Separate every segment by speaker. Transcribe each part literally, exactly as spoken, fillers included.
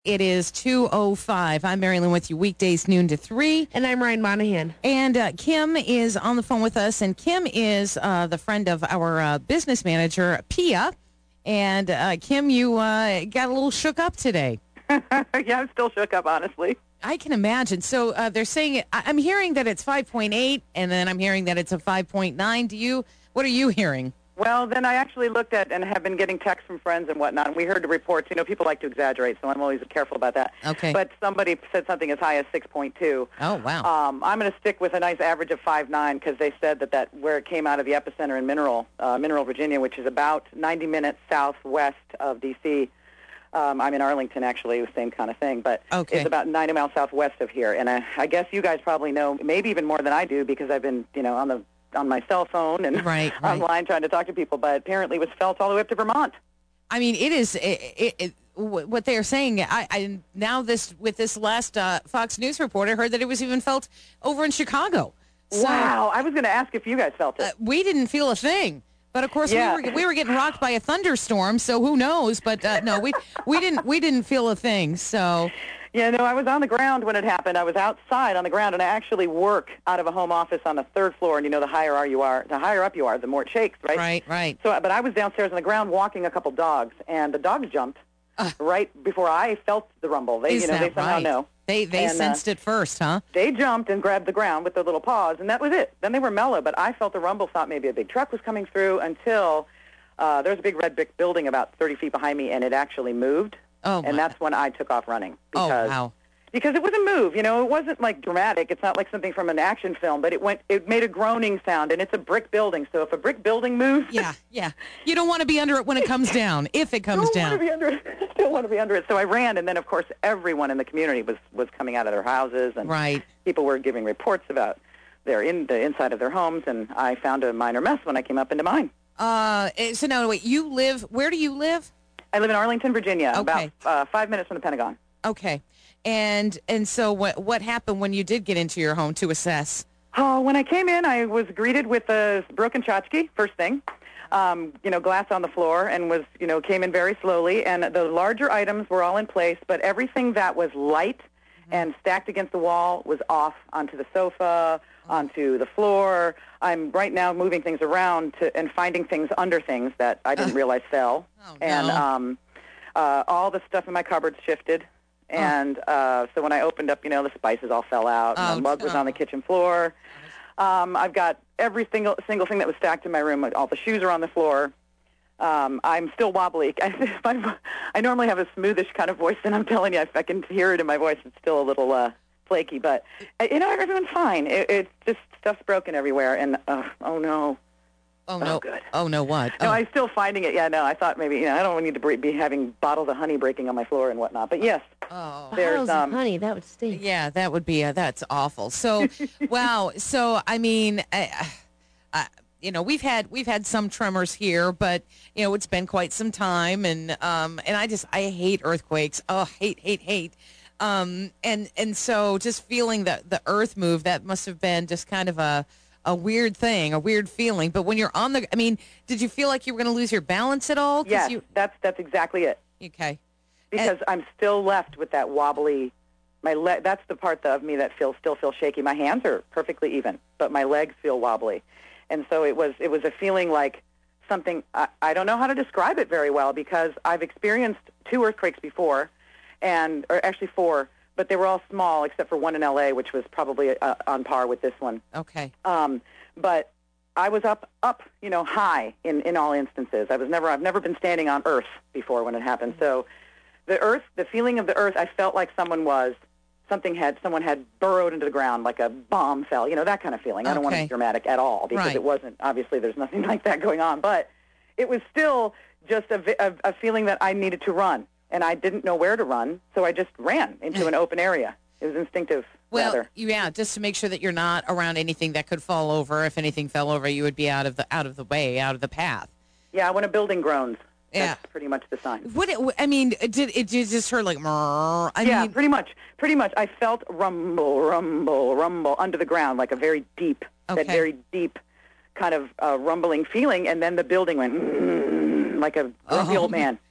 Speaker 1: It is two oh five. I'm Marilyn with you weekdays noon to three.
Speaker 2: And I'm Ryan Monahan.
Speaker 1: And uh, Kim is on the phone with us. And Kim is uh, the friend of our uh, business manager, Pia. And uh, Kim, you uh, got a little shook up today.
Speaker 3: Yeah, I'm still shook up, honestly.
Speaker 1: I can imagine. So uh, they're saying, I- I'm hearing that it's five point eight, and then I'm hearing that it's a five point nine. Do you, what are you hearing?
Speaker 3: Well, then I actually looked at and have been getting texts from friends and whatnot, and we heard the reports. You know, people like to exaggerate, so I'm always careful about that.
Speaker 1: Okay.
Speaker 3: But somebody said something as high as six point two.
Speaker 1: Oh, wow.
Speaker 3: Um, I'm going to stick with a nice average of five point nine because they said that, that where it came out of the epicenter in Mineral, uh, Mineral, Virginia, which is about ninety minutes southwest of D C. Um, I'm in Arlington, actually, the same kind of thing, but
Speaker 1: Okay.
Speaker 3: it's about ninety miles southwest of here. And I, I guess you guys probably know, maybe even more than I do, because I've been, you know, on the on my cell phone and
Speaker 1: Right, right.
Speaker 3: online trying to talk to people, but apparently it was felt all the way up to Vermont.
Speaker 1: I mean, it is it, it, it, what they are saying. I, I now this with this last uh, Fox News report, I heard that it was even felt over in Chicago. So,
Speaker 3: Wow. I was going to ask if you guys felt it.
Speaker 1: Uh, we didn't feel a thing, but of course
Speaker 3: Yeah.
Speaker 1: we were we were getting rocked by a thunderstorm. So who knows? But uh, no, we we didn't we didn't feel a thing. So.
Speaker 3: Yeah, no, I was on the ground when it happened. I was outside on the ground, and I actually work out of a home office on the third floor. And you know, the higher are you are, the higher up you are, the more it shakes, right?
Speaker 1: Right, right.
Speaker 3: So, but I was downstairs on the ground walking a couple dogs, and the dogs jumped
Speaker 1: Uh,
Speaker 3: right before I felt the rumble. They,
Speaker 1: Is
Speaker 3: you know,
Speaker 1: that
Speaker 3: they somehow
Speaker 1: right?
Speaker 3: know.
Speaker 1: They they
Speaker 3: And, uh,
Speaker 1: sensed it first, huh?
Speaker 3: They jumped and grabbed the ground with their little paws, and that was it. Then they were mellow, but I felt the rumble, thought maybe a big truck was coming through until uh, there was a big red brick building about thirty feet behind me, and it actually moved.
Speaker 1: Oh,
Speaker 3: And
Speaker 1: wow.
Speaker 3: that's when I took off running.
Speaker 1: Oh,
Speaker 3: Because
Speaker 1: wow.
Speaker 3: Because it was a move, you know, it wasn't like dramatic. It's not like something from an action film, but it went. It made a groaning sound, and it's a brick building. So if a brick building moves,
Speaker 1: Yeah, yeah. You don't want to be under it when it comes down, if it comes
Speaker 3: don't
Speaker 1: down.
Speaker 3: want to be under it. Don't want to be under it. So I ran, and then of course everyone in the community was was coming out of their houses, and
Speaker 1: Right.
Speaker 3: people were giving reports about their in the inside of their homes, and I found a minor mess when I came up into mine.
Speaker 1: Uh, eh, so now wait, you live? Where do you live?
Speaker 3: I live in Arlington, Virginia,
Speaker 1: Okay.
Speaker 3: about uh, five minutes from the Pentagon.
Speaker 1: Okay, and and so what what happened when you did get into your home to assess?
Speaker 3: Oh, when I came in, I was greeted with a broken tchotchke, first thing. Um, you know, glass on the floor, and was, you know, came in very slowly. And the larger items were all in place, but everything that was light mm-hmm. and stacked against the wall was off onto the sofa, oh. onto the floor. I'm right now moving things around to, and finding things under things that I didn't uh. realize fell.
Speaker 1: Oh, no.
Speaker 3: And um, uh, all the stuff in my cupboards shifted. And uh, so when I opened up, you know, the spices all fell out.
Speaker 1: Oh,
Speaker 3: my mug was
Speaker 1: no.
Speaker 3: on the kitchen floor. Um, I've got every single single thing that was stacked in my room. All the shoes are on the floor. Um, I'm still wobbly. I, I normally have a smoothish kind of voice, and I'm telling you, if I can hear it in my voice, it's still a little uh, flaky. But, uh, you know, everyone's fine. It, it's just stuff's broken everywhere. And, uh, oh, no.
Speaker 1: Oh, no.
Speaker 3: Oh, good.
Speaker 1: Oh, no, what?
Speaker 3: No,
Speaker 1: oh.
Speaker 3: I'm still finding it. Yeah, no, I thought maybe, you know, I don't need to be having bottles of honey breaking on my floor and whatnot. But, yes.
Speaker 1: Oh.
Speaker 3: There's,
Speaker 2: Bottles
Speaker 3: um,
Speaker 2: of honey, that would stink.
Speaker 1: Yeah, that would be, uh, that's awful. So, wow. So, I mean, I, I, you know, we've had, we've had some tremors here, but, you know, it's been quite some time. And, um, and I just, I hate earthquakes. Oh, hate, hate, hate. Um, and, and so just feeling the, the earth move, that must have been just kind of a, a weird thing, a weird feeling. But when you're on the, I mean, did you feel like you were going to lose your balance at all? 'Cause
Speaker 3: Yes,
Speaker 1: you,
Speaker 3: that's, that's exactly it.
Speaker 1: okay.
Speaker 3: Because I'm still left with that wobbly, my le- that's the part of me that feels still feels shaky. My hands are perfectly even, but my legs feel wobbly. And so it was it was a feeling like something, I, I don't know how to describe it very well, because I've experienced two earthquakes before, and or actually four, but they were all small except for one in L A, which was probably uh, on par with this one.
Speaker 1: Okay.
Speaker 3: Um, but I was up, up, you know, high in, in all instances. I was never, I've never been standing on earth before when it happened. So the earth, the feeling of the earth, I felt like someone was, something had, someone had burrowed into the ground, like a bomb fell, you know, that kind of feeling. I don't want to
Speaker 1: Okay.
Speaker 3: be dramatic at all, because
Speaker 1: Right.
Speaker 3: it wasn't, obviously there's nothing like that going on, but it was still just a, vi- a, a feeling that I needed to run, and I didn't know where to run, so I just ran into an open area. It was instinctive,
Speaker 1: Well,
Speaker 3: rather.
Speaker 1: yeah, just to make sure that you're not around anything that could fall over. If anything fell over, you would be out of the out of the way, out of the path.
Speaker 3: Yeah, when a building groans,
Speaker 1: Yeah.
Speaker 3: that's pretty much the sign.
Speaker 1: What it, I mean, did it did you just heard like? "Mrrr"? I
Speaker 3: yeah,
Speaker 1: mean,
Speaker 3: pretty much. Pretty much. I felt rumble, rumble, rumble under the ground, like a very deep,
Speaker 1: Okay.
Speaker 3: that very deep kind of uh, rumbling feeling, and then the building went mm, like a grumpy
Speaker 1: Oh,
Speaker 3: old man.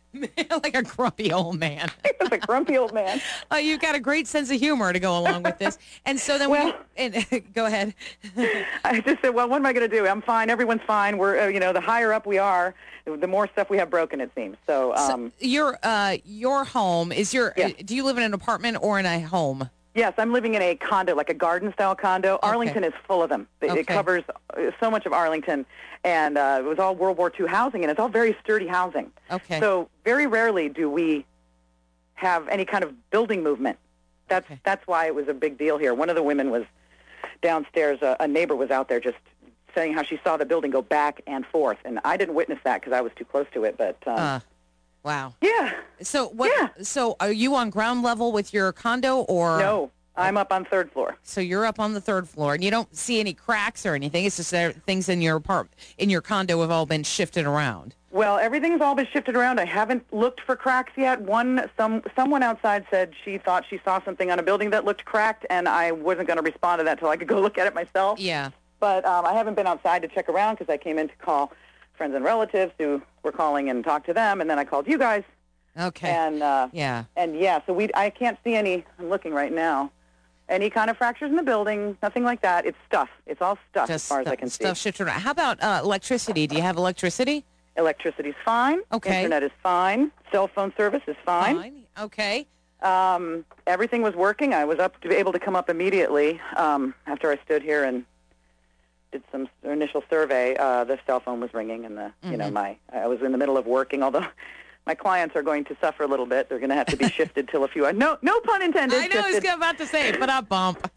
Speaker 1: Like a grumpy old man.
Speaker 3: He was a grumpy old man.
Speaker 1: Uh, you've got a great sense of humor to go along with this. And so then
Speaker 3: Well-
Speaker 1: we and, go ahead.
Speaker 3: I just said, well, what am I going to do? I'm fine. Everyone's fine. We're, uh, you know, the higher up we are, the more stuff we have broken, it seems. So, um,
Speaker 1: So your uh, your home is your.
Speaker 3: Yes.
Speaker 1: Do you live in an apartment or in a home?
Speaker 3: yes, I'm living in a condo, like a garden-style condo. Arlington is full of them. It,
Speaker 1: Okay.
Speaker 3: it covers uh, so much of Arlington, and uh, it was all World War Two housing, and it's all very sturdy housing.
Speaker 1: Okay.
Speaker 3: So very rarely do we have any kind of building movement. That's
Speaker 1: Okay.
Speaker 3: that's why it was a big deal here. One of the women was downstairs. Uh, a neighbor was out there just saying how she saw the building go back and forth, and I didn't witness that because I was too close to it. But um,
Speaker 1: Uh, wow.
Speaker 3: yeah,
Speaker 1: So what?
Speaker 3: Yeah.
Speaker 1: So are you on ground level with your condo, or
Speaker 3: no, I'm up on third floor.
Speaker 1: So you're up on the third floor, and you don't see any cracks or anything. It's just that things in your apartment, in your condo, have all been shifted around.
Speaker 3: Well, everything's all been shifted around. I haven't looked for cracks yet. One, some, someone outside said she thought she saw something on a building that looked cracked, and I wasn't going to respond to that until I could go look at it myself.
Speaker 1: Yeah.
Speaker 3: But um, I haven't been outside to check around because I came in to call friends and relatives who were calling and talk to them, and then I called you guys.
Speaker 1: Okay.
Speaker 3: And uh,
Speaker 1: yeah.
Speaker 3: and yeah, so we I can't see any. I'm looking right now. Any kind of fractures in the building? Nothing like that. It's stuff. It's all stuff
Speaker 1: Just
Speaker 3: as far as I
Speaker 1: stuff,
Speaker 3: can
Speaker 1: stuff
Speaker 3: see.
Speaker 1: shifted around. How about uh, electricity? Do you have electricity?
Speaker 3: Electricity's fine.
Speaker 1: Okay.
Speaker 3: Internet is fine. Cell phone service is fine.
Speaker 1: Okay.
Speaker 3: Um, everything was working. I was up to be able to come up immediately um, after I stood here and did some initial survey. Uh, the cell phone was ringing, and the you know
Speaker 1: Mm-hmm.
Speaker 3: my I was in the middle of working. Although my clients are going to suffer a little bit, they're going to have to be shifted till a few. No, no pun intended.
Speaker 1: I know I was
Speaker 3: shifted.
Speaker 1: about to say, but I bump.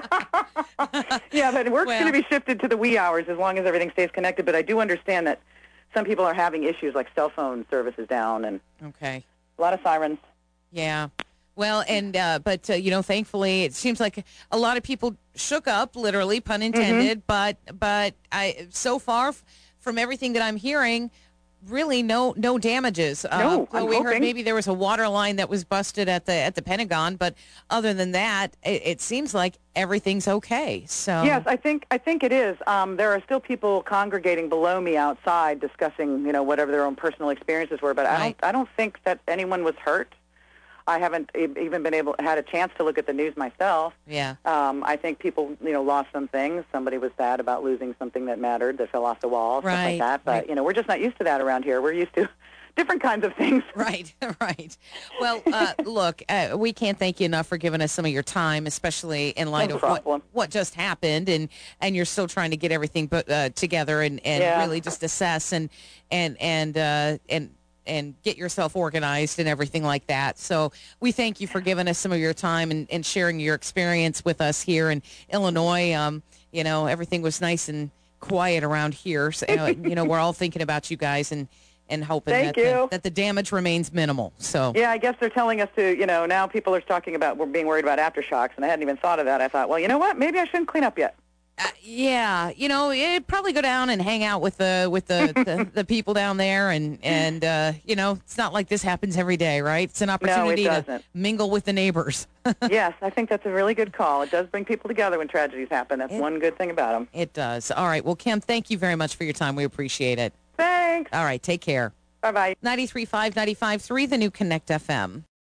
Speaker 3: Yeah, but work's
Speaker 1: Well-
Speaker 3: going to be shifted to the wee hours as long as everything stays connected. But I do understand that some people are having issues, like cell phone service is down, and
Speaker 1: Okay.
Speaker 3: a lot of sirens.
Speaker 1: Yeah. Well, and uh, but uh, you know, thankfully, it seems like a lot of people shook up, literally, pun intended. But but I so far f- from everything that I'm hearing, really no no damages. Uh,
Speaker 3: No,
Speaker 1: well,
Speaker 3: I'm
Speaker 1: we heard
Speaker 3: hoping.
Speaker 1: maybe there was a water line that was busted at the at the Pentagon, but other than that, it, it seems like everything's okay. So
Speaker 3: Yes, I think I think it is. Um, there are still people congregating below me outside discussing, you know, whatever their own personal experiences were. But I
Speaker 1: Right.
Speaker 3: don't I don't think that anyone was hurt. I haven't e- even been able had a chance to look at the news myself.
Speaker 1: yeah.
Speaker 3: Um, I think people, you know, lost some things. Somebody was sad about losing something that mattered that fell off the wall, stuff
Speaker 1: Right,
Speaker 3: like that. But
Speaker 1: right.
Speaker 3: you know, we're just not used to that around here. We're used to different kinds of things.
Speaker 1: Right, right. Well, uh, look, uh, we can't thank you enough for giving us some of your time, especially in light
Speaker 3: No
Speaker 1: of what,
Speaker 3: problem.
Speaker 1: what just happened, and, and you're still trying to get everything but, uh, together and, and
Speaker 3: Yeah.
Speaker 1: really just assess and and and uh, and and get yourself organized and everything like that. So we thank you for giving us some of your time and, and sharing your experience with us here in Illinois. Um, you know, everything was nice and quiet around here. So, uh, you know, we're all thinking about you guys and. And hoping
Speaker 3: Thank
Speaker 1: that the,
Speaker 3: you.
Speaker 1: that the damage remains minimal. So
Speaker 3: Yeah, I guess they're telling us to, you know, now people are talking about we're being worried about aftershocks, and I hadn't even thought of that. I thought, well, you know what? Maybe I shouldn't clean up yet.
Speaker 1: uh, yeah, you know, it'd probably go down and hang out with the with the, the, the people down there, and and uh, you know, it's not like this happens every day, right? It's an opportunity to
Speaker 3: doesn't.
Speaker 1: mingle with the neighbors.
Speaker 3: Yes, I think that's a really good call. It does bring people together when tragedies happen. That's
Speaker 1: It-
Speaker 3: one good thing about them.
Speaker 1: It does. All right. Well, Kim, thank you very much for your time. We appreciate it.
Speaker 3: Thanks.
Speaker 1: All right. Take care.
Speaker 3: Bye-bye.
Speaker 1: ninety-three point five, ninety-five point three, the new Connect F M.